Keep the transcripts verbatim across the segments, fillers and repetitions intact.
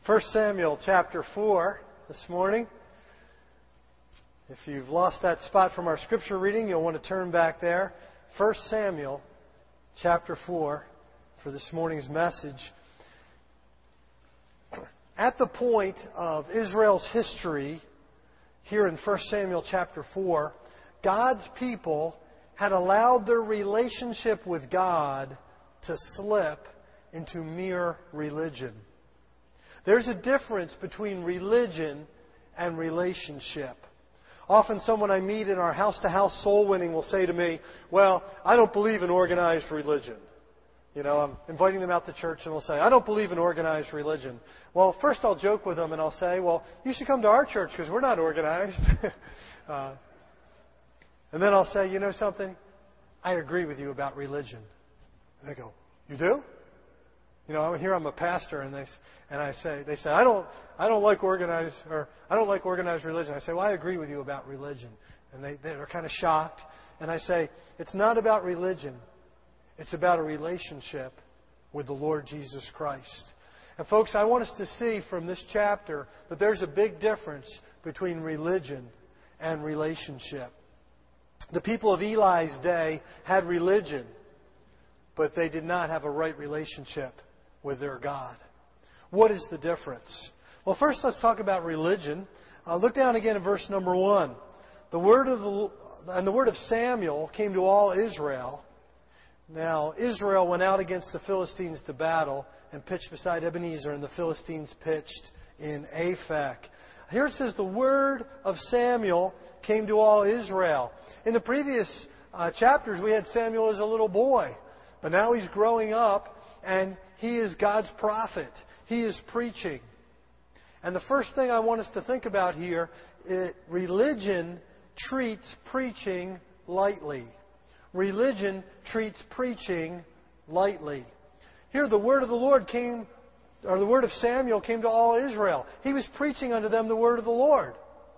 First Samuel chapter four this morning. If you've lost that spot from our scripture reading, you'll want to turn back there. First Samuel chapter four for this morning's message. At the point of Israel's history, here in First Samuel chapter four, God's people had allowed their relationship with God to slip into mere religion. There's a difference between religion and relationship. Often someone I meet in our house-to-house soul winning will say to me, well, I don't believe in organized religion. You know, I'm inviting them out to church and they'll say, I don't believe in organized religion. Well, first I'll joke with them and I'll say, well, you should come to our church because we're not organized. uh, and then I'll say, you know something? I agree with you about religion. And they go, you do? You know, here I'm a pastor, and they and I say they say I don't I don't like organized or I don't like organized religion. I say, well, I agree with you about religion, and they they're kind of shocked. And I say, it's not about religion, it's about a relationship with the Lord Jesus Christ. And folks, I want us to see from this chapter that there's a big difference between religion and relationship. The people of Eli's day had religion, but they did not have a right relationship with their God. What is the difference? Well, first let's talk about religion. Uh, look down again at verse number one. The word of the and the word of Samuel came to all Israel. Now Israel went out against the Philistines to battle and pitched beside Ebenezer, and the Philistines pitched in Aphek. Here it says the word of Samuel came to all Israel. In the previous uh, chapters, we had Samuel as a little boy, but now he's growing up. And he is God's prophet. He is preaching. And the first thing I want us to think about here, is religion treats preaching lightly. Religion treats preaching lightly. Here the word of the Lord came, or the word of Samuel came to all Israel. He was preaching unto them the word of the Lord.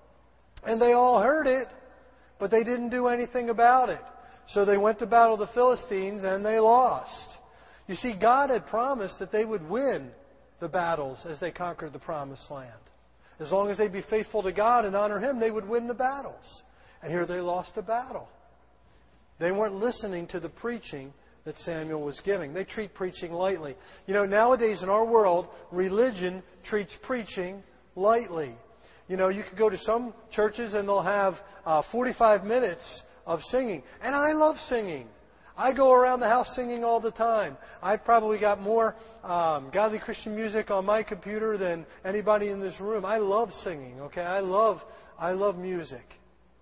And they all heard it, but they didn't do anything about it. So they went to battle the Philistines and they lost. You see, God had promised that they would win the battles as they conquered the Promised Land. As long as they'd be faithful to God and honor Him, they would win the battles. And here they lost a battle. They weren't listening to the preaching that Samuel was giving. They treat preaching lightly. You know, nowadays in our world, religion treats preaching lightly. You know, you could go to some churches and they'll have uh, forty-five minutes of singing. And I love singing. I go around the house singing all the time. I've probably got more um, godly Christian music on my computer than anybody in this room. I love singing, okay? I love, I love music.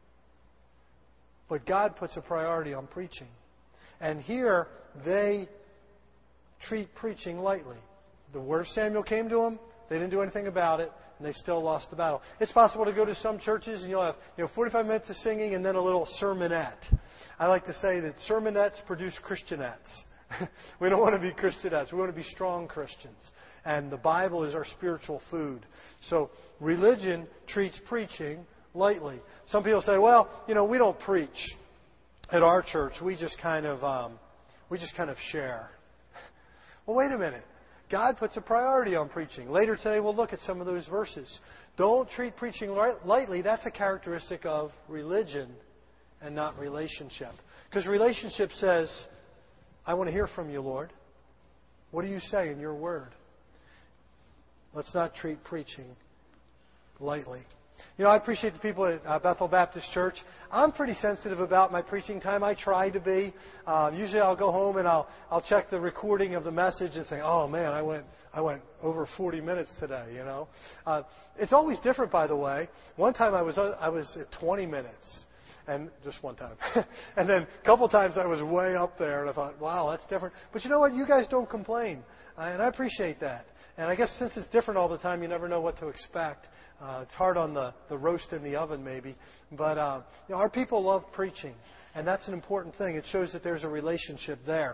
But God puts a priority on preaching. And here, they treat preaching lightly. The word of Samuel came to them. They didn't do anything about it. And they still lost the battle. It's possible to go to some churches and you'll have you know forty-five minutes of singing and then a little sermonette. I like to say that sermonettes produce Christianettes. We don't want to be Christianettes. We want to be strong Christians. And the Bible is our spiritual food. So religion treats preaching lightly. Some people say, well, you know, we don't preach at our church. We just kind of um, we just kind of share. Well, wait a minute. God puts a priority on preaching. Later today we'll look at some of those verses. Don't treat preaching lightly. That's a characteristic of religion and not relationship. Because relationship says, I want to hear from you, Lord. What do you say in your word? Let's not treat preaching lightly. You know, I appreciate the people at uh, Bethel Baptist Church. I'm pretty sensitive about my preaching time. I try to be. Uh, usually, I'll go home and I'll I'll check the recording of the message and say, "Oh man, I went I went over forty minutes today." You know, uh, it's always different. By the way, one time I was uh, I was at twenty minutes, and just one time, and then a couple times I was way up there, and I thought, "Wow, that's different." But you know what? You guys don't complain, uh, and I appreciate that. And I guess since it's different all the time, you never know what to expect. Uh, it's hard on the, the roast in the oven, maybe. But uh, you know, our people love preaching, and that's an important thing. It shows that there's a relationship there.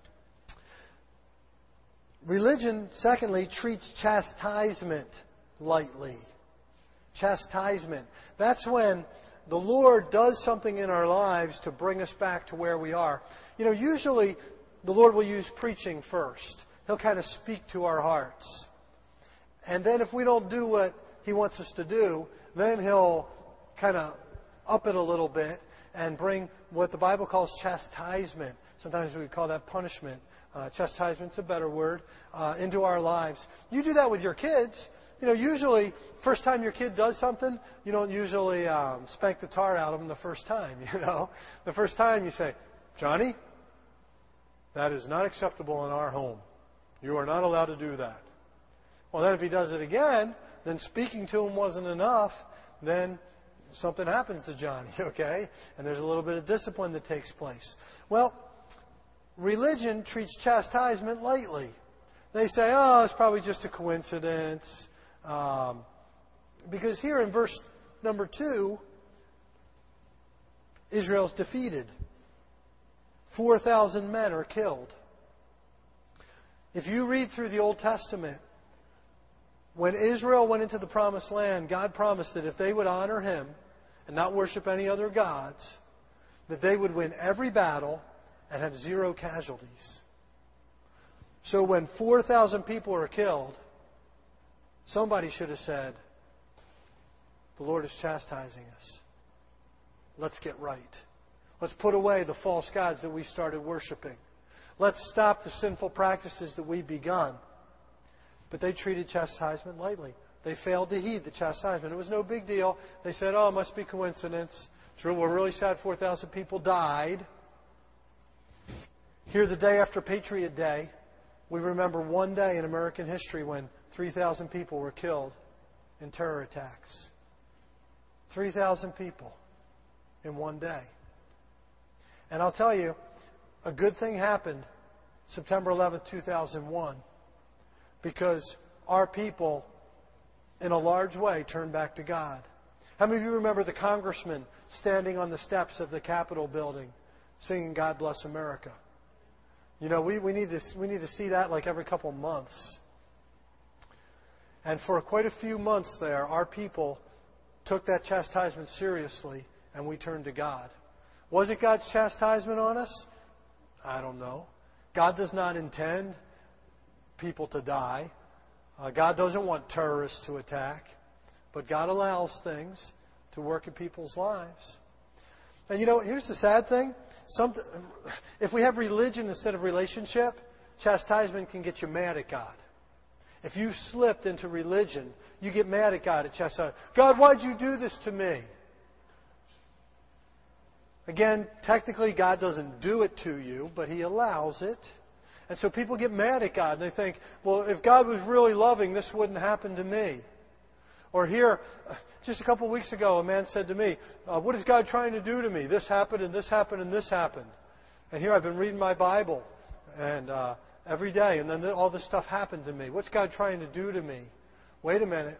Religion, secondly, treats chastisement lightly. Chastisement. That's when the Lord does something in our lives to bring us back to where we are. You know, usually the Lord will use preaching first. He'll kind of speak to our hearts. And then if we don't do what He wants us to do, then He'll kind of up it a little bit and bring what the Bible calls chastisement. Sometimes we call that punishment. Uh, chastisement's a better word, uh, into our lives. You do that with your kids. You know, usually, first time your kid does something, you don't usually um, spank the tar out of them the first time, you know. The first time you say, Johnny, that is not acceptable in our home. You are not allowed to do that. Well, then if he does it again, then speaking to him wasn't enough. Then something happens to Johnny, okay? And there's a little bit of discipline that takes place. Well, religion treats chastisement lightly. They say, oh, it's probably just a coincidence. Um, because here in verse number two, Israel's defeated. four thousand men are killed. If you read through the Old Testament, when Israel went into the Promised Land, God promised that if they would honor Him and not worship any other gods, that they would win every battle and have zero casualties. So when four thousand people are killed, somebody should have said, the Lord is chastising us. Let's get right. Let's put away the false gods that we started worshiping. Let's stop the sinful practices that we've begun. But they treated chastisement lightly. They failed to heed the chastisement. It was no big deal. They said, oh, it must be coincidence. It's real, we're really sad four thousand people died. Here, the day after Patriot Day, we remember one day in American history when three thousand people were killed in terror attacks. three thousand people in one day. And I'll tell you, a good thing happened September eleventh, two thousand one, because our people, in a large way, turned back to God. How many of you remember the congressman standing on the steps of the Capitol building singing God Bless America? You know, we, we need to we need to see that like every couple months. And for quite a few months there, our people took that chastisement seriously, and we turned to God. Was it God's chastisement on us? I don't know. God does not intend people to die. Uh, God doesn't want terrorists to attack. But God allows things to work in people's lives. And you know, here's the sad thing. Some, if we have religion instead of relationship, chastisement can get you mad at God. If you slipped into religion, you get mad at God at chastisement. God, why'd you do this to me? Again, technically God doesn't do it to you, but He allows it. And so people get mad at God and they think, well, if God was really loving, this wouldn't happen to me. Or here, just a couple of weeks ago, a man said to me, uh, what is God trying to do to me? This happened and this happened and this happened. And here I've been reading my Bible and uh, every day, and then all this stuff happened to me. What's God trying to do to me? Wait a minute.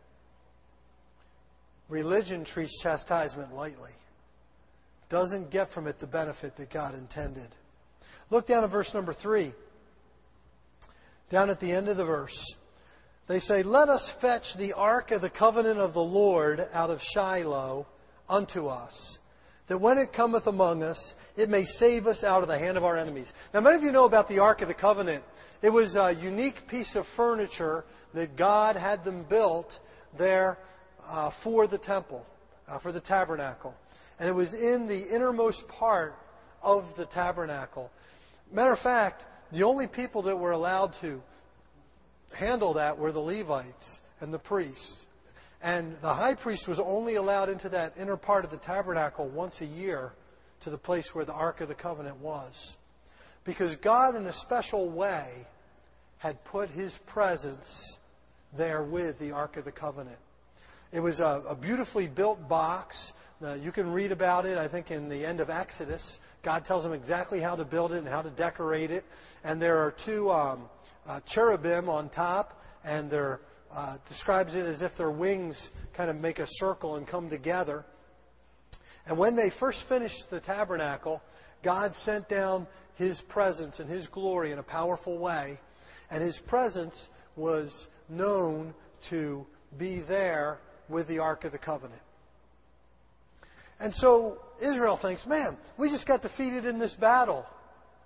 Religion treats chastisement lightly. Doesn't get from it the benefit that God intended. Look down at verse number three. Down at the end of the verse. They say, let us fetch the ark of the covenant of the Lord out of Shiloh unto us, that when it cometh among us, it may save us out of the hand of our enemies. Now, many of you know about the ark of the covenant. It was a unique piece of furniture that God had them built there uh, for the temple, uh, for the tabernacle. And it was in the innermost part of the tabernacle. Matter of fact, the only people that were allowed to handle that were the Levites and the priests. And the high priest was only allowed into that inner part of the tabernacle once a year to the place where the Ark of the Covenant was. Because God, in a special way, had put His presence there with the Ark of the Covenant. It was a, a beautifully built box. Uh, you can read about it, I think, in the end of Exodus. God tells them exactly how to build it and how to decorate it. And there are two um, uh, cherubim on top, and they're uh, describes it as if their wings kind of make a circle and come together. And when they first finished the tabernacle, God sent down His presence and His glory in a powerful way. And His presence was known to be there with the Ark of the Covenant. And so Israel thinks, man, we just got defeated in this battle.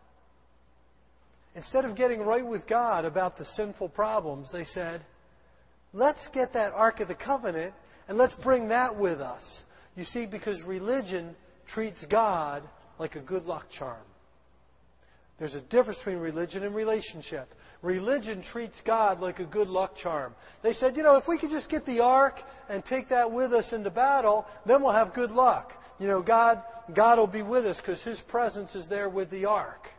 Instead of getting right with God about the sinful problems, they said, let's get that Ark of the Covenant and let's bring that with us. You see, because religion treats God like a good luck charm. There's a difference between religion and relationship. Religion treats God like a good luck charm. They said, you know, if we could just get the ark and take that with us into battle, then we'll have good luck. You know, God, God will be with us because His presence is there with the ark.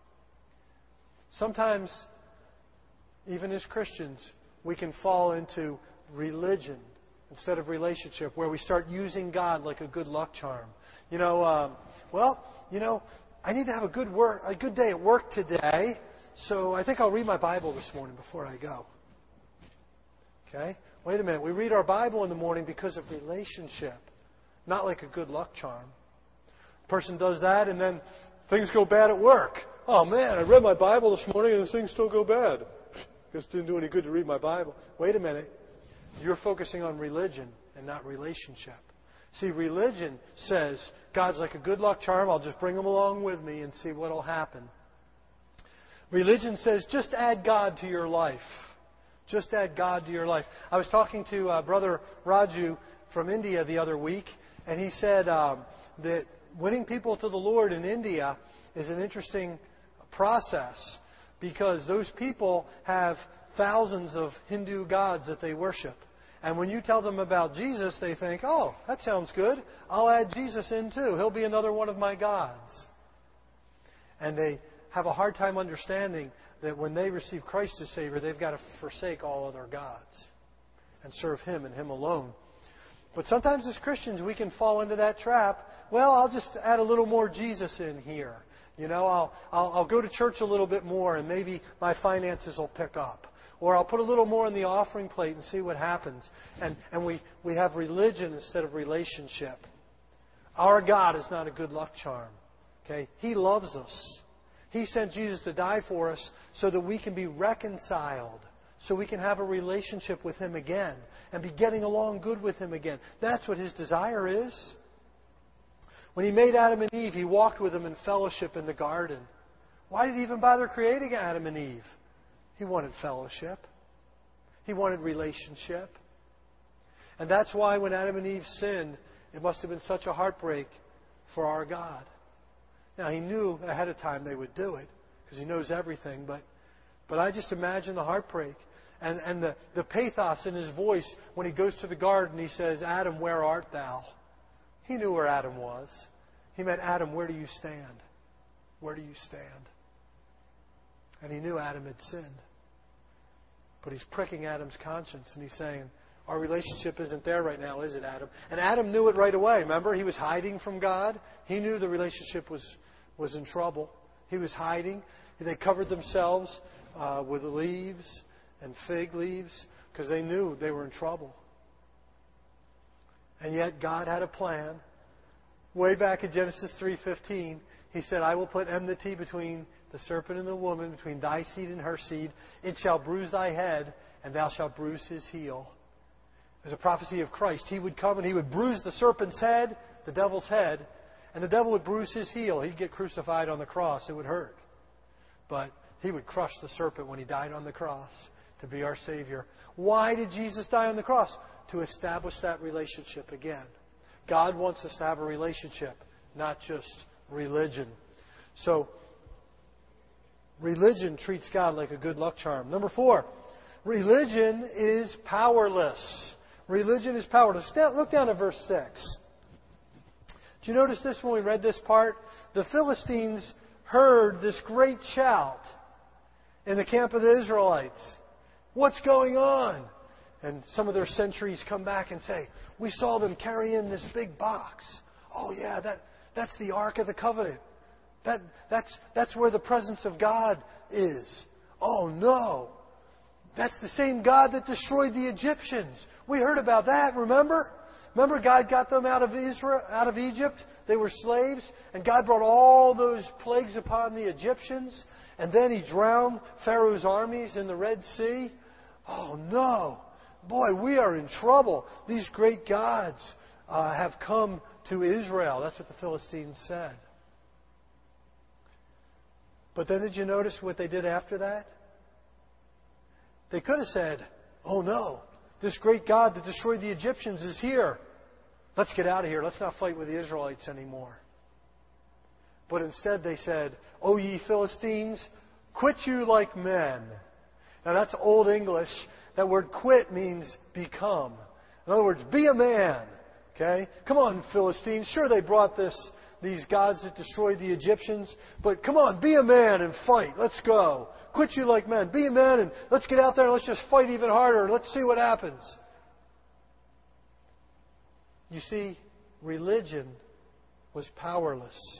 Sometimes, even as Christians, we can fall into religion instead of relationship, where we start using God like a good luck charm. You know, um, well, you know, I need to have a good work, a good day at work today, so I think I'll read my Bible this morning before I go. Okay? Wait a minute. We read our Bible in the morning because of relationship, not like a good luck charm. A person does that, and then things go bad at work. Oh man, I read my Bible this morning, and things still go bad. Just didn't do any good to read my Bible. Wait a minute. You're focusing on religion and not relationship. See, religion says, God's like a good luck charm. I'll just bring Him along with me and see what will happen. Religion says, just add God to your life. Just add God to your life. I was talking to uh, Brother Raju from India the other week, and he said um, that winning people to the Lord in India is an interesting process because those people have thousands of Hindu gods that they worship. And when you tell them about Jesus, they think, oh, that sounds good. I'll add Jesus in too. He'll be another one of my gods. And they have a hard time understanding that when they receive Christ as Savior, they've got to forsake all other gods and serve Him and Him alone. But sometimes as Christians, we can fall into that trap. Well, I'll just add a little more Jesus in here. You know, I'll, I'll, I'll go to church a little bit more and maybe my finances will pick up. Or I'll put a little more in the offering plate and see what happens. And, and we, we have religion instead of relationship. Our God is not a good luck charm. Okay? He loves us. He sent Jesus to die for us so that we can be reconciled. So we can have a relationship with Him again. And be getting along good with Him again. That's what His desire is. When He made Adam and Eve, He walked with them in fellowship in the garden. Why did He even bother creating Adam and Eve? He wanted fellowship. He wanted relationship. And that's why when Adam and Eve sinned, it must have been such a heartbreak for our God. Now, He knew ahead of time they would do it, because He knows everything, but but I just imagine the heartbreak and, and the, the pathos in His voice when He goes to the garden. He says, Adam, where art thou? He knew where Adam was. He meant, Adam, where do you stand? Where do you stand? And He knew Adam had sinned. But He's pricking Adam's conscience and He's saying, our relationship isn't there right now, is it, Adam? And Adam knew it right away. Remember, he was hiding from God. He knew the relationship was, was in trouble. He was hiding. They covered themselves uh, with leaves and fig leaves because they knew they were in trouble. And yet God had a plan. Way back in Genesis three fifteen, He said, I will put enmity between the serpent and the woman, between thy seed and her seed. It shall bruise thy head, and thou shalt bruise his heel. There's a prophecy of Christ. He would come and He would bruise the serpent's head, the devil's head, and the devil would bruise his heel. He'd get crucified on the cross. It would hurt. But He would crush the serpent when He died on the cross to be our Savior. Why did Jesus die on the cross? To establish that relationship again. God wants us to have a relationship, not just religion. So, religion treats God like a good luck charm. Number four, religion is powerless. Religion is powerless. Look down at verse six. Did you notice this when we read this part? The Philistines heard this great shout in the camp of the Israelites. What's going on? And some of their sentries come back and say, we saw them carry in this big box. Oh yeah, that, that's the Ark of the Covenant. That, that's, that's where the presence of God is. Oh no. That's the same God that destroyed the Egyptians. We heard about that, remember? Remember God got them out of Israel, out of Egypt? They were slaves, and God brought all those plagues upon the Egyptians, and then He drowned Pharaoh's armies in the Red Sea. Oh no. Boy, we are in trouble. These great gods uh, have come to Israel. That's what the Philistines said. But then did you notice what they did after that? They could have said, oh no, This great God that destroyed the Egyptians is here. Let's get out of here. Let's not fight with the Israelites anymore. But instead they said, O ye Philistines, quit you like men. Now that's Old English. That word quit means become. In other words, be a man. Okay? Come on, Philistines. Sure, they brought this, these gods that destroyed the Egyptians. But come on, be a man and fight. Let's go. Quit you like men. Be a man and let's get out there and let's just fight even harder. Let's see what happens. You see, religion was powerless.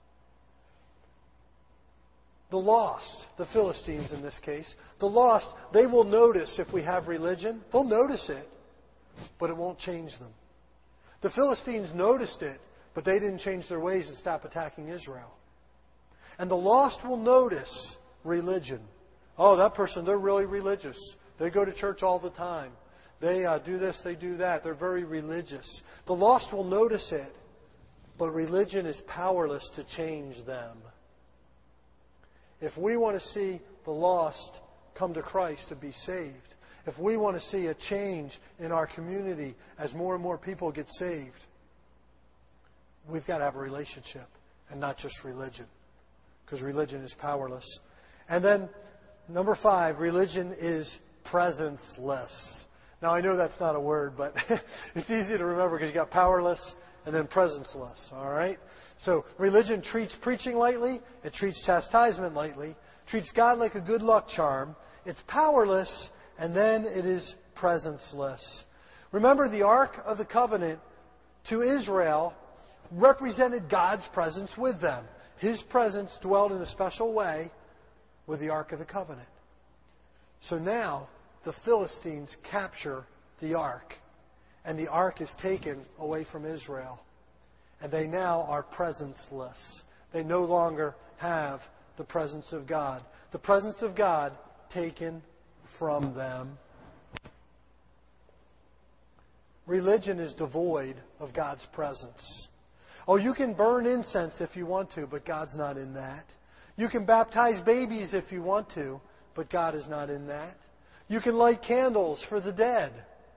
The lost, the Philistines in this case, the lost, they will notice if we have religion. They'll notice it, but it won't change them. The Philistines noticed it, but they didn't change their ways and stop attacking Israel. And the lost will notice religion. Oh, that person, they're really religious. They go to church all the time. They uh, do this, they do that. They're very religious. The lost will notice it, but religion is powerless to change them. If we want to see the lost come to Christ to be saved, if we want to see a change in our community as more and more people get saved, we've got to have a relationship and not just religion, because religion is powerless. And then, number five, religion is presenceless. Now, I know that's not a word, but it's easy to remember because you got powerless and then presenceless, all right? So religion treats preaching lightly. It treats chastisement lightly. Treats God like a good luck charm. It's powerless, and then it is presenceless. Remember, the Ark of the Covenant to Israel represented God's presence with them. His presence dwelled in a special way with the Ark of the Covenant. So now the Philistines capture the Ark, and the Ark is taken away from Israel. And they now are presenceless. They no longer have the presence of God. The presence of God taken from them. Religion is devoid of God's presence. Oh, you can burn incense if you want to, but God's not in that. You can baptize babies if you want to, but God is not in that. You can light candles for the dead,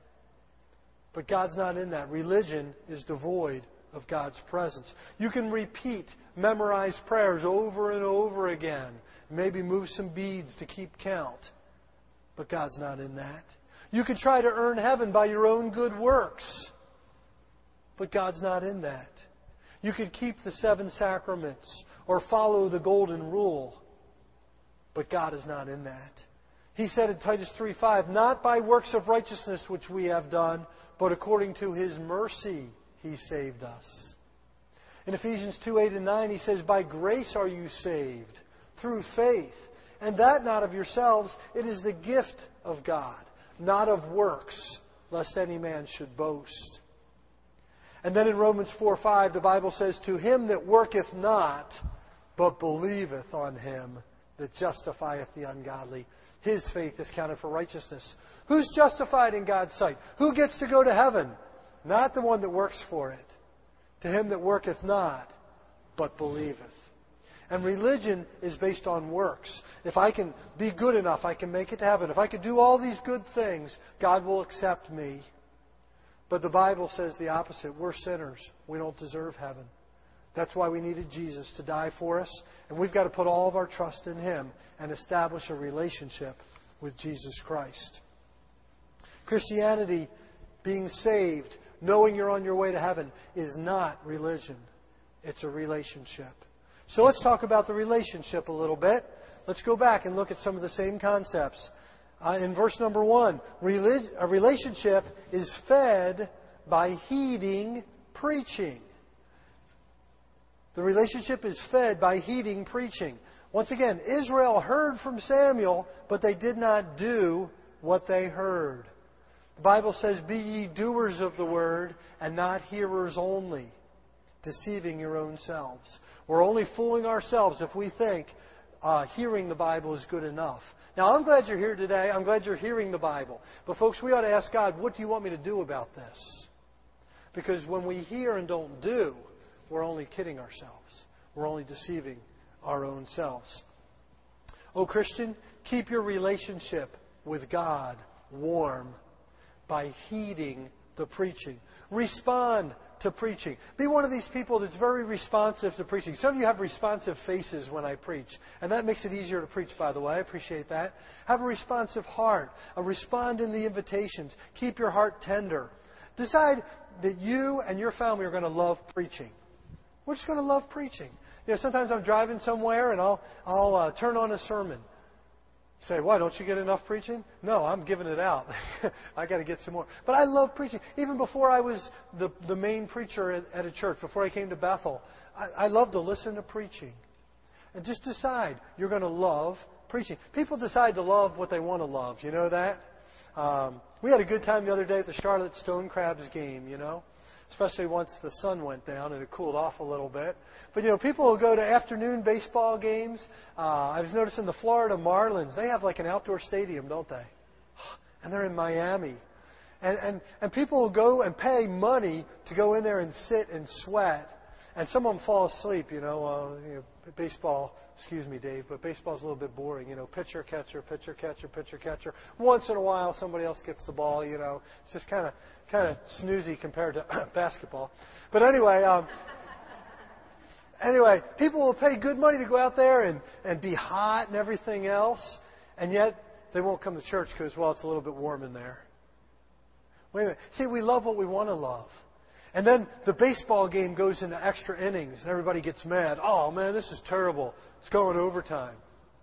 but God's not in that. Religion is devoid of God's presence. You can repeat memorized prayers over and over again. Maybe move some beads to keep count, but God's not in that. You can try to earn heaven by your own good works, but God's not in that. You can keep the seven sacraments or follow the golden rule, but God is not in that. He said in Titus three five, not by works of righteousness which we have done, but according to His mercy He saved us. In Ephesians two eight and nine, he says, by grace are you saved, through faith, and that not of yourselves, it is the gift of God, not of works, lest any man should boast. And then in Romans four five, the Bible says, to him that worketh not, but believeth on Him that justifieth the ungodly, his faith is counted for righteousness. Who's justified in God's sight? Who gets to go to heaven? Not the one that works for it. To him that worketh not, but believeth. And religion is based on works. If I can be good enough, I can make it to heaven. If I can do all these good things, God will accept me. But the Bible says the opposite. We're sinners. We don't deserve heaven. That's why we needed Jesus to die for us. And we've got to put all of our trust in Him and establish a relationship with Jesus Christ. Christianity, being saved, knowing you're on your way to heaven, is not religion. It's a relationship. So let's talk about the relationship a little bit. Let's go back and look at some of the same concepts. Uh, in verse number one, relig- a relationship is fed by heeding preaching. The relationship is fed by heeding preaching. Once again, Israel heard from Samuel, but they did not do what they heard. The Bible says, be ye doers of the word and not hearers only, deceiving your own selves. We're only fooling ourselves if we think uh, hearing the Bible is good enough. Now, I'm glad you're here today. I'm glad you're hearing the Bible. But folks, we ought to ask God, what do you want me to do about this? Because when we hear and don't do, we're only kidding ourselves. We're only deceiving our own selves. Oh, Christian, keep your relationship with God warm. by heeding the preaching. Respond to preaching. Be one of these people that's very responsive to preaching. Some of you have responsive faces when I preach, and that makes it easier to preach, by the way. I appreciate that. Have a responsive heart. Uh, respond in the invitations. Keep your heart tender. Decide that you and your family are going to love preaching. We're just going to love preaching. You know, sometimes I'm driving somewhere and I'll I'll uh, turn on a sermon. Say, why, don't you get enough preaching? No, I'm giving it out. I got to get some more. But I love preaching. Even before I was the, the main preacher at, at a church, before I came to Bethel, I, I love to listen to preaching. And just decide you're going to love preaching. People decide to love what they want to love. You know that? Um, we had a good time the other day at the Charlotte Stone Crabs game, you know. Especially once the sun went down and it cooled off a little bit. But, you know, people will go to afternoon baseball games. Uh, I was noticing the Florida Marlins, they have like an outdoor stadium, don't they? And they're in Miami. And, and, and people will go and pay money to go in there and sit and sweat. And some of them fall asleep, you know, uh, you know, baseball, excuse me, Dave, but baseball's a little bit boring, you know, pitcher, catcher, pitcher, catcher, pitcher, catcher. Once in a while, somebody else gets the ball, you know. It's just kind of kind of snoozy compared to basketball. But anyway, um, anyway, people will pay good money to go out there and, and be hot and everything else, and yet they won't come to church because, well, it's a little bit warm in there. Wait a minute. See, we love what we want to love. And then the baseball game goes into extra innings and everybody gets mad. Oh, man, this is terrible. It's going overtime.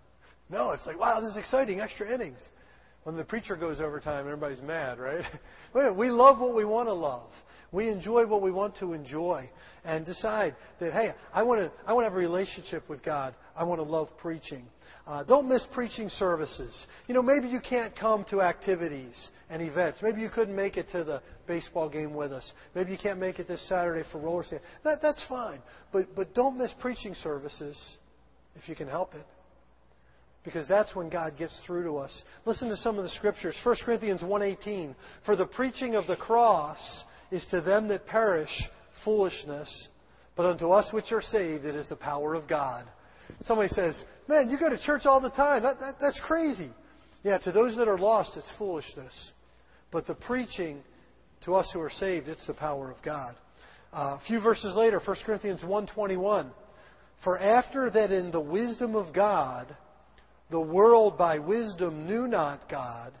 No, it's like, wow, this is exciting, extra innings. When the preacher goes overtime, everybody's mad, right? We love what we want to love. We enjoy what we want to enjoy. And decide that, hey, I want to I want to have a relationship with God. I want to love preaching. Uh, don't miss preaching services. You know, maybe you can't come to activities and events. Maybe you couldn't make it to the baseball game with us. Maybe you can't make it this Saturday for roller skating. That, that's fine. But, but don't miss preaching services if you can help it. Because that's when God gets through to us. Listen to some of the scriptures. First Corinthians one eighteen. For the preaching of the cross is to them that perish foolishness, but unto us which are saved it is the power of God. Somebody says, man, you go to church all the time. That, that, that's crazy. Yeah, to those that are lost, it's foolishness. But the preaching to us who are saved, it's the power of God. Uh, a few verses later, First Corinthians one twenty-one. For after that in the wisdom of God, the world by wisdom knew not God,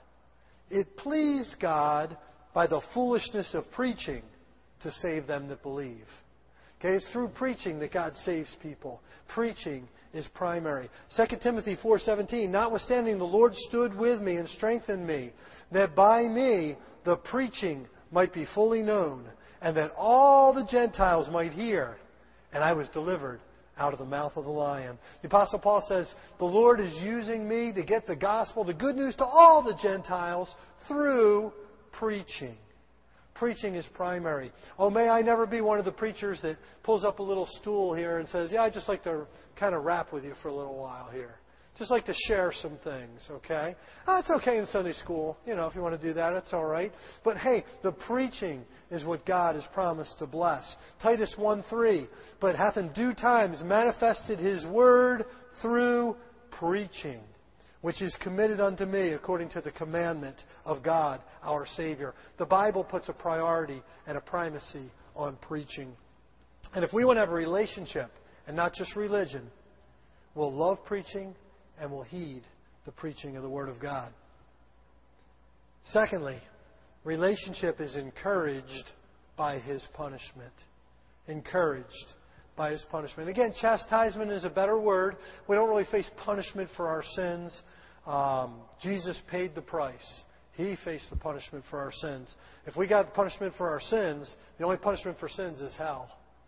it pleased God by the foolishness of preaching to save them that believe. Okay, it's through preaching that God saves people. Preaching is primary. Second Timothy four seventeen. Notwithstanding, the Lord stood with me and strengthened me, that by me the preaching might be fully known, and that all the Gentiles might hear. And I was delivered out of the mouth of the lion. The Apostle Paul says, the Lord is using me to get the gospel, the good news to all the Gentiles through preaching. Preaching is primary. Oh, may I never be one of the preachers that pulls up a little stool here and says, yeah, I'd just like to kind of rap with you for a little while here. Just like to share some things, okay? Oh, it's okay in Sunday school. You know, if you want to do that, it's all right. But hey, the preaching is what God has promised to bless. Titus one three. But hath in due times manifested His word through preaching, which is committed unto me according to the commandment of God, our Savior. The Bible puts a priority and a primacy on preaching. And if we want to have a relationship and not just religion, we'll love preaching and we'll heed the preaching of the Word of God. Secondly, relationship is encouraged by His punishment. Encouraged by His punishment. Again, chastisement is a better word. We don't really face punishment for our sins. Um, Jesus paid the price. He faced the punishment for our sins. If we got the punishment for our sins, the only punishment for sins is hell.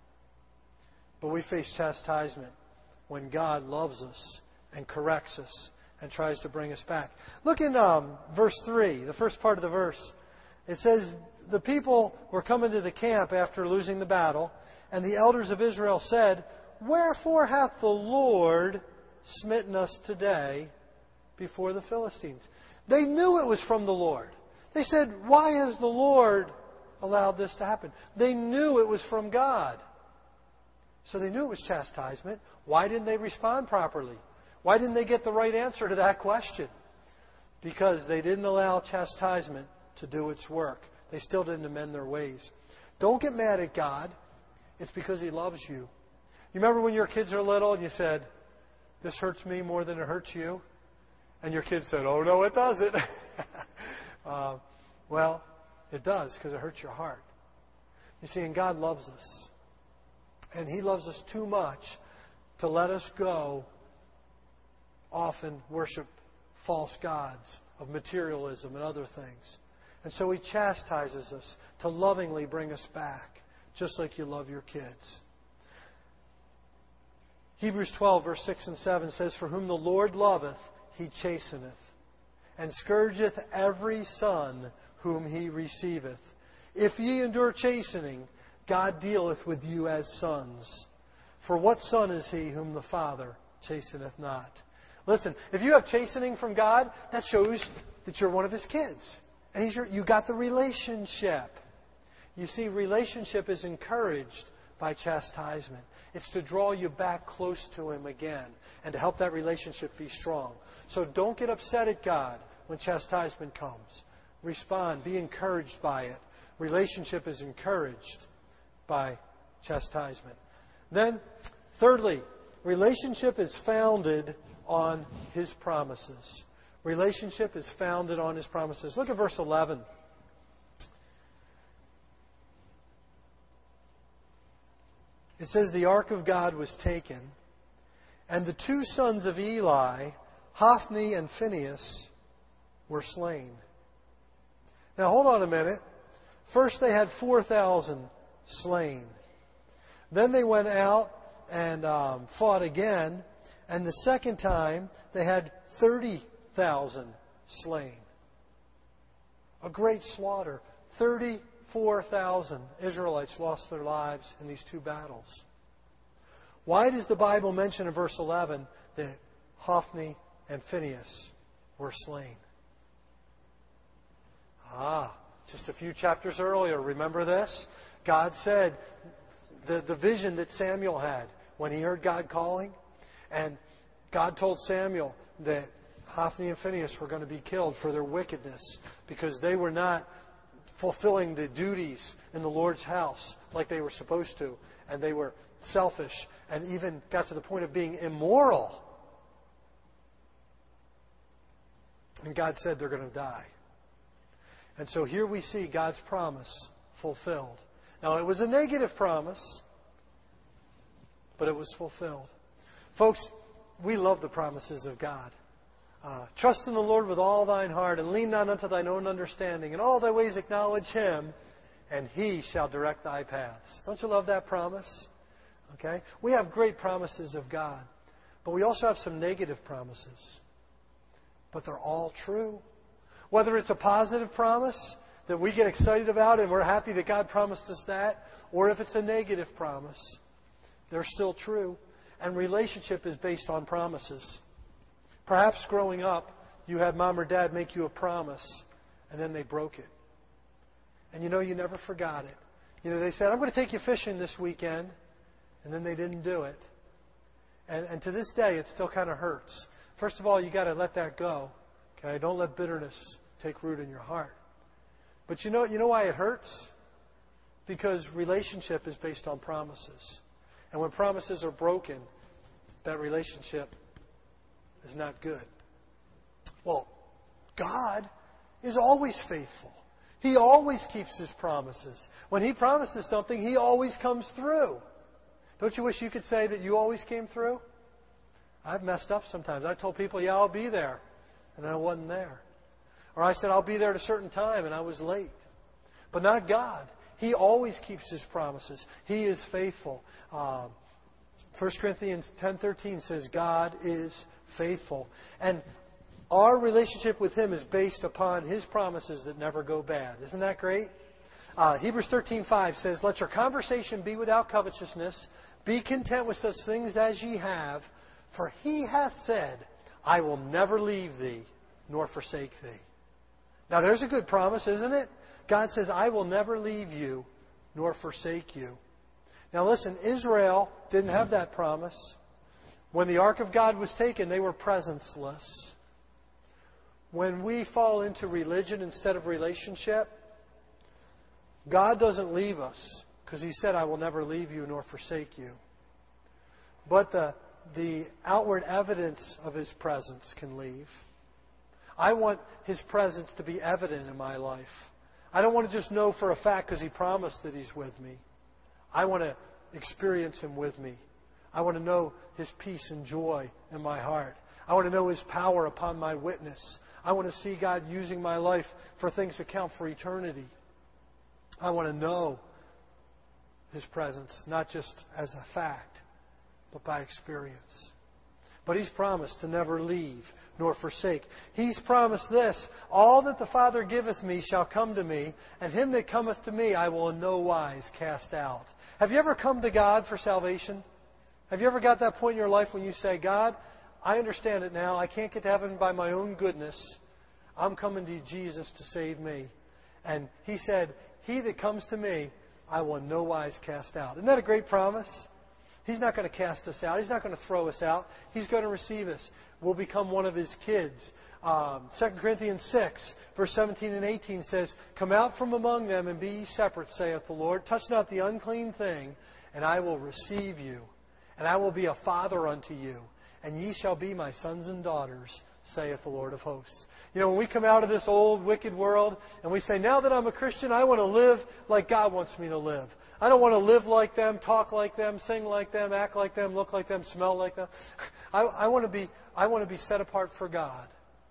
But we face chastisement when God loves us and corrects us and tries to bring us back. Look in um, verse three, the first part of the verse. It says, the people were coming to the camp after losing the battle, and the elders of Israel said, wherefore hath the Lord smitten us today before the Philistines? They knew it was from the Lord. They said, why has the Lord allowed this to happen? They knew it was from God. So they knew it was chastisement. Why didn't they respond properly? Why didn't they get the right answer to that question? Because they didn't allow chastisement to do its work. They still didn't amend their ways. Don't get mad at God. It's because He loves you. You remember when your kids are little and you said, "This hurts me more than it hurts you"? And your kids said, "Oh, no, it doesn't." uh, well, it does, because it hurts your heart. You see, and God loves us. And He loves us too much to let us go often worship false gods of materialism and other things. And so He chastises us to lovingly bring us back, just like you love your kids. Hebrews twelve, verse six and seven says, "For whom the Lord loveth, He chasteneth, and scourgeth every son whom He receiveth. If ye endure chastening, God dealeth with you as sons. For what son is he whom the Father chasteneth not?" Listen, if you have chastening from God, that shows that you're one of His kids. And he's your, you got the relationship. You see, relationship is encouraged by chastisement. It's to draw you back close to Him again and to help that relationship be strong. So don't get upset at God when chastisement comes. Respond. Be encouraged by it. Relationship is encouraged by chastisement. Then, thirdly, relationship is founded on His promises. Relationship is founded on His promises. Look at verse eleven. It says, "The ark of God was taken, and the two sons of Eli, Hophni and Phinehas, were slain." Now hold on a minute. First they had four thousand slain. Then they went out and um, fought again. And the second time they had thirty thousand slain. A great slaughter. thirty-four thousand Israelites lost their lives in these two battles. Why does the Bible mention in verse eleven that Hophni and Phinehas were slain? Ah, just a few chapters earlier, remember this? God said the, the vision that Samuel had when he heard God calling, and God told Samuel that Hophni and Phinehas were going to be killed for their wickedness because they were not fulfilling the duties in the Lord's house like they were supposed to, and they were selfish and even got to the point of being immoral. And God said they're going to die. And so here we see God's promise fulfilled. Now, it was a negative promise, but it was fulfilled. Folks, we love the promises of God. Uh, Trust in the Lord with all thine heart, and lean not unto thine own understanding. In all thy ways acknowledge Him, and He shall direct thy paths. Don't you love that promise? Okay? We have great promises of God, but we also have some negative promises. But they're all true. Whether it's a positive promise that we get excited about and we're happy that God promised us that, or if it's a negative promise, they're still true. And relationship is based on promises. Perhaps growing up, you had mom or dad make you a promise, and then they broke it. And you know, you never forgot it. You know, they said, "I'm going to take you fishing this weekend," and then they didn't do it. And, and to this day, it still kind of hurts. First of all, you got to let that go. Okay, don't let bitterness take root in your heart. But you know, you know why it hurts? Because relationship is based on promises. And when promises are broken, that relationship is not good. Well, God is always faithful. He always keeps His promises. When He promises something, He always comes through. Don't you wish you could say that you always came through? I've messed up sometimes. I told people, "Yeah, I'll be there," and I wasn't there. Or I said, "I'll be there at a certain time," and I was late. But not God. He always keeps His promises. He is faithful. Um, First Corinthians ten thirteen says God is faithful. And our relationship with Him is based upon His promises that never go bad. Isn't that great? Uh, Hebrews thirteen five says, "Let your conversation be without covetousness. Be content with such things as ye have. For He hath said, I will never leave thee nor forsake thee." Now there's a good promise, isn't it? God says, "I will never leave you nor forsake you." Now listen, Israel didn't have that promise. When the ark of God was taken, they were presenceless. when we fall into religion instead of relationship, God doesn't leave us because He said, I will never leave you nor forsake you. But the, the outward evidence of His presence can leave. I want His presence to be evident in my life. I don't want to just know for a fact because He promised that He's with me. I want to experience Him with me. I want to know His peace and joy in my heart. I want to know His power upon my witness. I want to see God using my life for things that count for eternity. I want to know His presence, not just as a fact, but by experience. But He's promised to never leave nor forsake. He's promised this, all that the Father giveth me shall come to me, and him that cometh to me I will in no wise cast out. Have you ever come to God for salvation? Have you ever got that point in your life when you say, God, I understand it now. I can't get to heaven by my own goodness. I'm coming to Jesus to save me. And He said, he that comes to me, I will in no wise cast out. Isn't that a great promise? He's not going to cast us out. He's not going to throw us out. He's going to receive us. We'll become one of His kids. Um, Second Corinthians six, verse seventeen and eighteen says, Come out from among them and be ye separate, saith the Lord. Touch not the unclean thing, and I will receive you. And I will be a father unto you. And ye shall be my sons and daughters, saith the Lord of hosts. You know, when we come out of this old, wicked world, and we say, now that I'm a Christian, I want to live like God wants me to live. I don't want to live like them, talk like them, sing like them, act like them, look like them, smell like them. I, I want to be, I want to be set apart for God.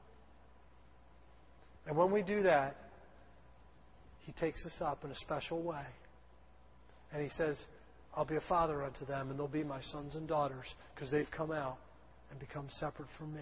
And when we do that, He takes us up in a special way. And He says, I'll be a father unto them, and they'll be my sons and daughters, because they've come out and become separate from me.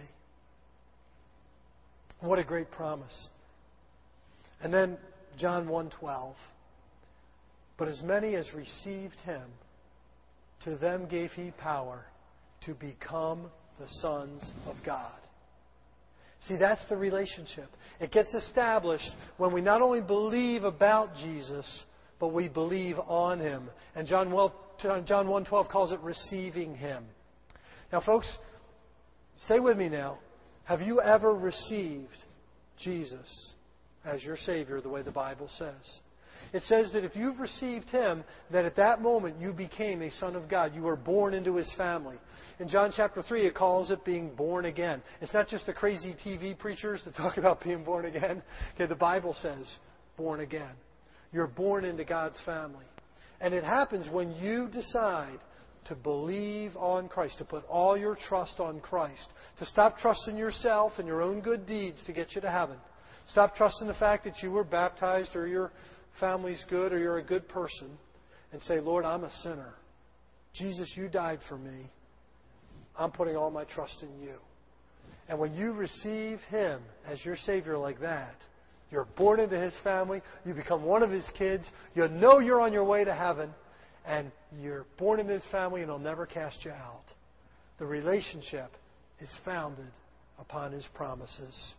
What a great promise. And then John one twelve. But as many as received Him, to them gave He power to become the sons of God. See, that's the relationship. It gets established when we not only believe about Jesus, but we believe on Him. And John one twelve calls it receiving Him. Now, folks, stay with me now. Have you ever received Jesus as your Savior the way the Bible says? It says that if you've received Him, that at that moment you became a son of God. You were born into His family. In John chapter three, it calls it being born again. It's not just the crazy T V preachers that talk about being born again. Okay, the Bible says born again. You're born into God's family. And it happens when you decide to believe on Christ, to put all your trust on Christ, to stop trusting yourself and your own good deeds to get you to heaven. Stop trusting the fact that you were baptized or your family's good or you're a good person, and say, Lord, I'm a sinner. Jesus, you died for me. I'm putting all my trust in you. And when you receive Him as your Savior like that, you're born into His family, you become one of His kids, you know you're on your way to heaven, and you're born into His family, and He'll never cast you out. The relationship is founded upon His promises.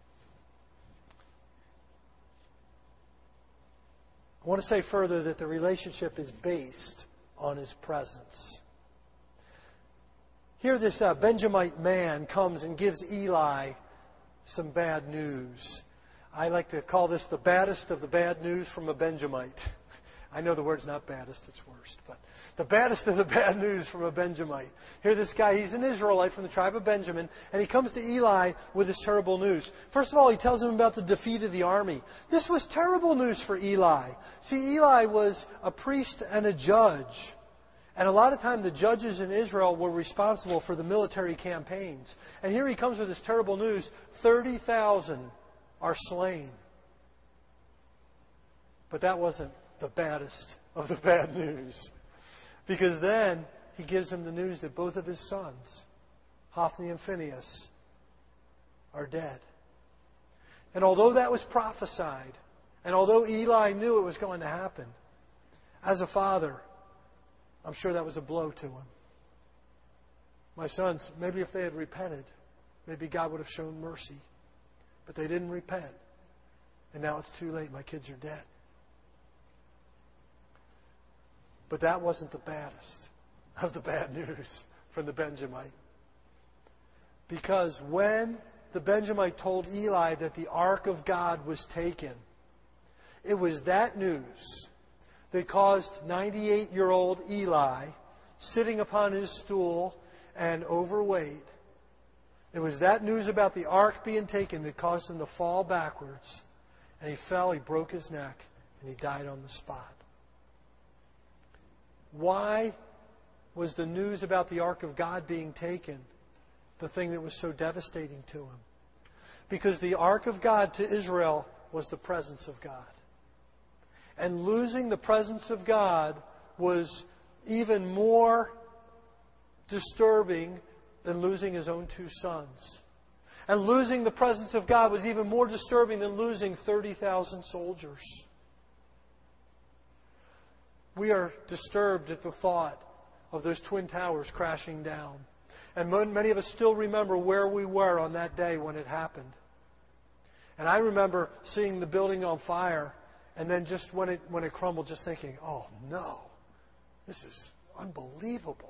I want to say further that the relationship is based on His presence. Here this uh, Benjamite man comes and gives Eli some bad news. I like to call this the baddest of the bad news from a Benjamite. I know the word's not baddest, it's worst. But the baddest of the bad news from a Benjamite. Here this guy, he's an Israelite from the tribe of Benjamin, and he comes to Eli with this terrible news. First of all, he tells him about the defeat of the army. This was terrible news for Eli. See, Eli was a priest and a judge. And a lot of time the judges in Israel were responsible for the military campaigns. And here he comes with this terrible news. thirty thousand are slain. But that wasn't the baddest of the bad news. Because then he gives him the news that both of his sons, Hophni and Phinehas, are dead. And although that was prophesied, and although Eli knew it was going to happen, as a father, I'm sure that was a blow to him. My sons, maybe if they had repented, maybe God would have shown mercy. But they didn't repent. And now it's too late. My kids are dead. But that wasn't the baddest of the bad news from the Benjamite. Because when the Benjamite told Eli that the ark of God was taken, it was that news that caused ninety-eight-year-old Eli, sitting upon his stool and overweight, it was that news about the ark being taken that caused him to fall backwards. And he fell, he broke his neck, and he died on the spot. Why was the news about the ark of God being taken the thing that was so devastating to him? Because the ark of God to Israel was the presence of God. And losing the presence of God was even more disturbing than losing his own two sons. And losing the presence of God was even more disturbing than losing thirty thousand soldiers. We are disturbed at the thought of those Twin Towers crashing down. And many of us still remember where we were on that day when it happened. And I remember seeing the building on fire, and then just when it when it crumbled, just thinking, oh no, this is unbelievable.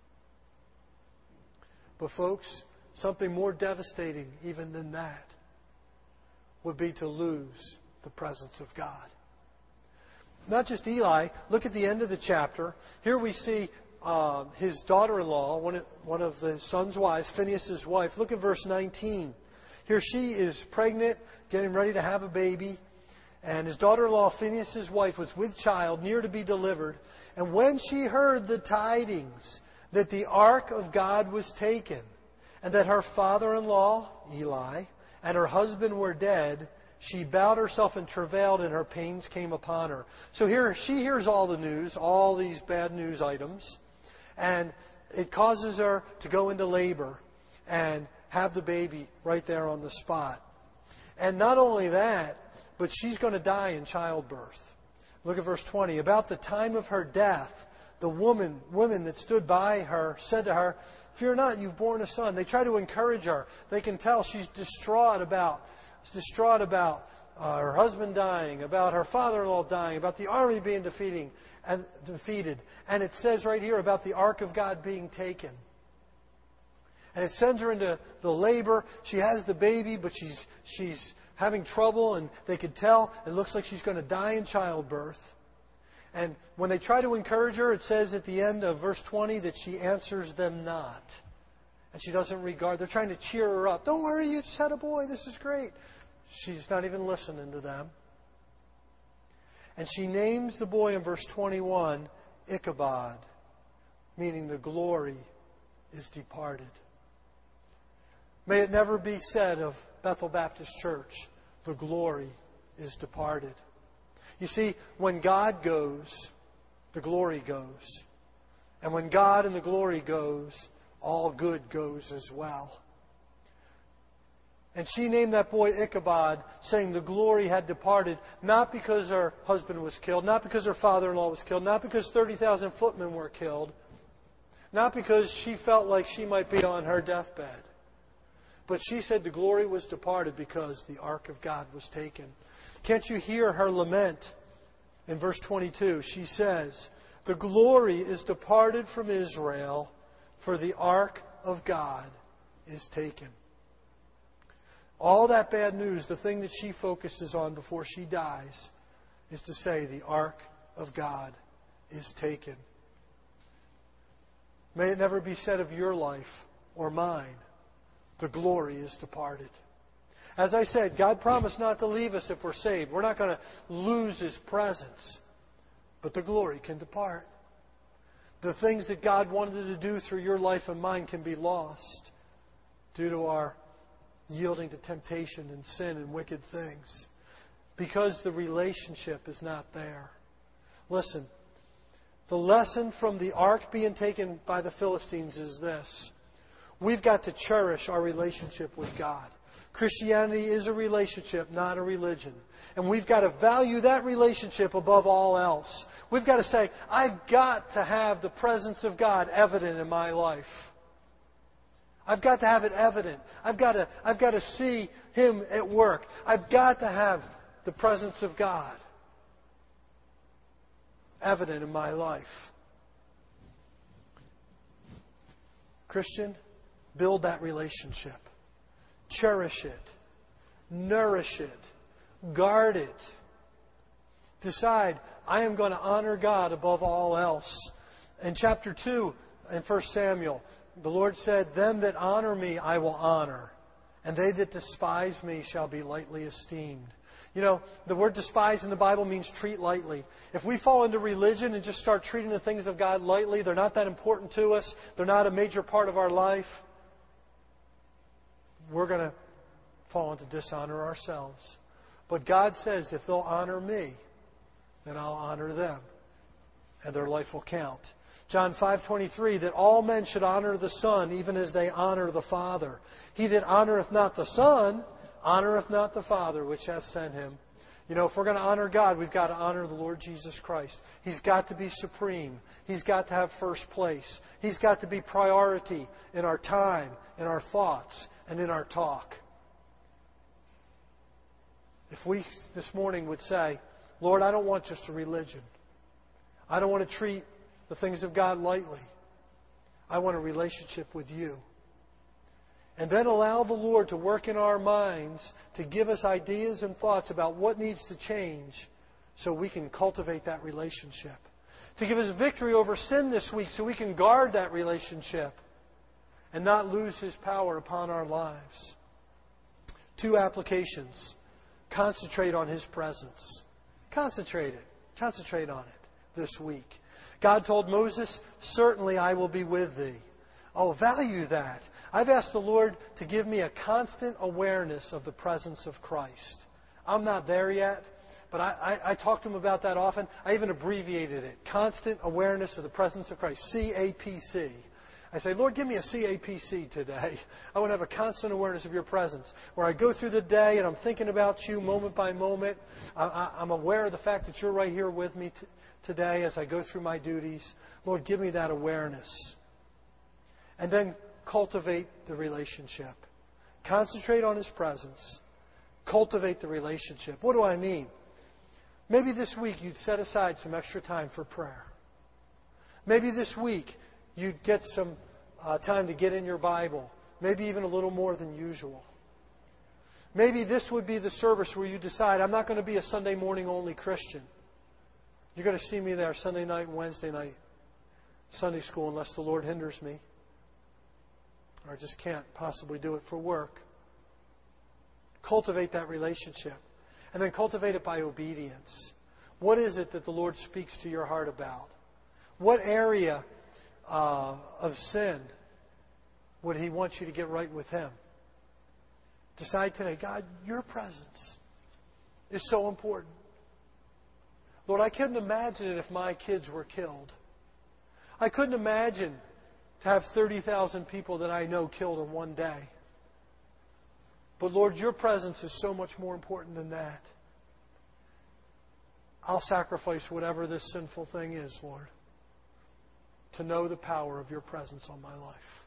But folks, something more devastating even than that would be to lose the presence of God. Not just Eli. Look at the end of the chapter. Here we see uh, his daughter-in-law, one of, one of the son's wives, Phinehas' wife. Look at verse nineteen. Here she is pregnant, getting ready to have a baby. And his daughter-in-law, Phinehas' wife, was with child, near to be delivered. And when she heard the tidings that the ark of God was taken, and that her father-in-law, Eli, and her husband were dead, she bowed herself and travailed, and her pains came upon her. So here she hears all the news, all these bad news items, and it causes her to go into labor and have the baby right there on the spot. And not only that, but she's going to die in childbirth. Look at verse twenty. About the time of her death, the woman, women that stood by her said to her, "Fear not, you've borne a son." They try to encourage her. They can tell she's distraught about, distraught about uh, her husband dying, about her father-in-law dying, about the army being defeating and defeated. And it says right here about the ark of God being taken. And it sends her into the labor. She has the baby, but she's she's having trouble, and they could tell it looks like she's going to die in childbirth. And when they try to encourage her, it says at the end of verse twenty that she answers them not. And she doesn't regard. They're trying to cheer her up. "Don't worry, you just had a boy. This is great." She's not even listening to them. And she names the boy in verse twenty-one Ichabod, meaning the glory is departed. May it never be said of Bethel Baptist Church, the glory is departed. You see, when God goes, the glory goes. And when God and the glory goes, all good goes as well. And she named that boy Ichabod, saying the glory had departed, not because her husband was killed, not because her father-in-law was killed, not because thirty thousand footmen were killed, not because she felt like she might be on her deathbed. But she said the glory was departed because the ark of God was taken. Can't you hear her lament in verse twenty-two? She says, "The glory is departed from Israel, for the ark of God is taken." All that bad news, the thing that she focuses on before she dies, is to say the ark of God is taken. May it never be said of your life or mine, the glory is departed. As I said, God promised not to leave us if we're saved. We're not going to lose His presence. But the glory can depart. The things that God wanted to do through your life and mine can be lost due to our yielding to temptation and sin and wicked things, because the relationship is not there. Listen, the lesson from the ark being taken by the Philistines is this. We've got to cherish our relationship with God. Christianity is a relationship, not a religion. And we've got to value that relationship above all else. We've got to say, I've got to have the presence of God evident in my life. I've got to have it evident. I've got to, I've got to see Him at work. I've got to have the presence of God evident in my life. Christian, build that relationship. Cherish it. Nourish it. Guard it. Decide, I am going to honor God above all else. In chapter two, in First Samuel, the Lord said, them that honor me I will honor, and they that despise me shall be lightly esteemed. You know, the word despise in the Bible means treat lightly. If we fall into religion and just start treating the things of God lightly, they're not that important to us, they're not a major part of our life, we're going to fall into dishonor ourselves. But God says, if they'll honor me, then I'll honor them, and their life will count. John five twenty-three, that all men should honor the Son, even as they honor the Father. He that honoreth not the Son, honoreth not the Father, which hath sent him. You know, if we're going to honor God, we've got to honor the Lord Jesus Christ. He's got to be supreme. He's got to have first place. He's got to be priority in our time, in our thoughts, and in our talk. If we this morning would say, Lord, I don't want just a religion. I don't want to treat the things of God lightly. I want a relationship with you. And then allow the Lord to work in our minds to give us ideas and thoughts about what needs to change so we can cultivate that relationship. To give us victory over sin this week so we can guard that relationship and not lose His power upon our lives. Two applications. Concentrate on His presence. Concentrate it. Concentrate on it this week. God told Moses, certainly I will be with thee. Oh, value that. I've asked the Lord to give me a constant awareness of the presence of Christ. I'm not there yet, but I, I, I talk to Him about that often. I even abbreviated it. Constant awareness of the presence of Christ. C A P C. I say, Lord, give me a C A P C today. I want to have a constant awareness of your presence. Where I go through the day and I'm thinking about you moment by moment. I, I, I'm aware of the fact that you're right here with me t- today as I go through my duties. Lord, give me that awareness. And then cultivate the relationship. Concentrate on His presence. Cultivate the relationship. What do I mean? Maybe this week you'd set aside some extra time for prayer. Maybe this week you'd get some uh, time to get in your Bible. Maybe even a little more than usual. Maybe this would be the service where you decide, I'm not going to be a Sunday morning only Christian. You're going to see me there Sunday night and Wednesday night, Sunday school, unless the Lord hinders me. Or I just can't possibly do it for work. Cultivate that relationship. And then cultivate it by obedience. What is it that the Lord speaks to your heart about? What area uh, of sin would He want you to get right with Him? Decide today, God, your presence is so important. Lord, I couldn't imagine it if my kids were killed. I couldn't imagine to have thirty thousand people that I know killed in one day. But Lord, your presence is so much more important than that. I'll sacrifice whatever this sinful thing is, Lord, to know the power of your presence on my life.